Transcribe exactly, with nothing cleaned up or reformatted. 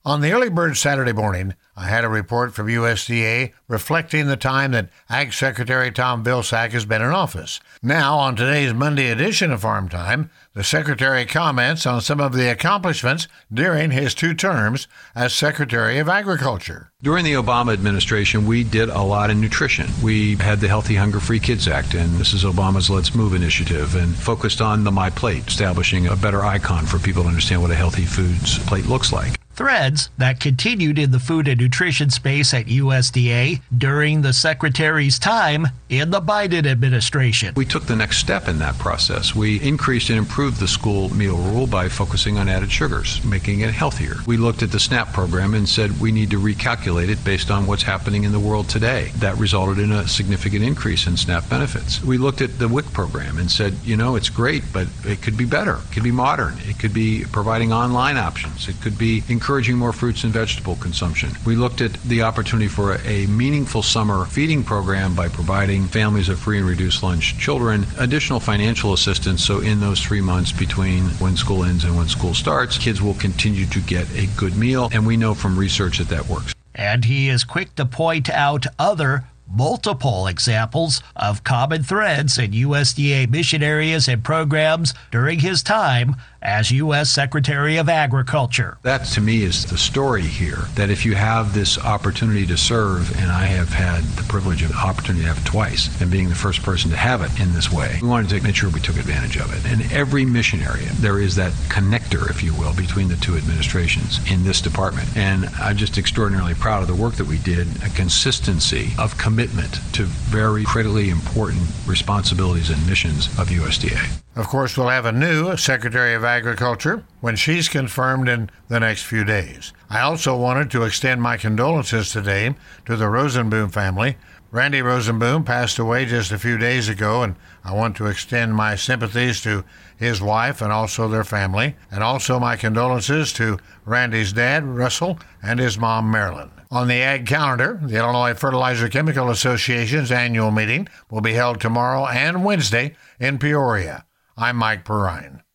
On the Early Bird Saturday morning, I had a report from U S D A reflecting the time that Ag Secretary Tom Vilsack has been in office. Now, on today's Monday edition of Farm Time, the Secretary comments on some of the accomplishments during his two terms as Secretary of Agriculture. During the Obama administration, we did a lot in nutrition. We had the Healthy Hunger-Free Kids Act and Missus Obama's Let's Move initiative and focused on the My Plate, establishing a better icon for people to understand what a healthy foods plate looks like. Threads that continued in the food and nutrition space at U S D A during the Secretary's time in the Biden administration. We took the next step in that process. We increased and improved the school meal rule by focusing on added sugars, making it healthier. We looked at the SNAP program and said we need to recalculate it based on what's happening in the world today. That resulted in a significant increase in SNAP benefits. We looked at the W I C program and said, you know, it's great, but it could be better. It could be modern. It could be providing online options. It could be encouraging more fruits and vegetable consumption. We looked at the opportunity for a meaningful summer feeding program by providing families of free and reduced lunch children additional financial assistance, so in those three months between when school ends and when school starts, kids will continue to get a good meal, and we know from research that that works. And he is quick to point out other multiple examples of common threads in U S D A mission areas and programs during his time as U S Secretary of Agriculture. That, to me, is the story here, that if you have this opportunity to serve, and I have had the privilege of the opportunity to have it twice, and being the first person to have it in this way, we wanted to make sure we took advantage of it. In every mission area, there is that connector, if you will, between the two administrations in this department. And I'm just extraordinarily proud of the work that we did, a consistency of commitment to very critically important responsibilities and missions of U S D A. Of course, we'll have a new Secretary of Agriculture when she's confirmed in the next few days. I also wanted to extend my condolences today to the Rosenboom family. Randy Rosenboom passed away just a few days ago, and I want to extend my sympathies to his wife and also their family, and also my condolences to Randy's dad, Russell, and his mom, Marilyn. On the ag calendar, the Illinois Fertilizer Chemical Association's annual meeting will be held tomorrow and Wednesday in Peoria. I'm Mike Perrine.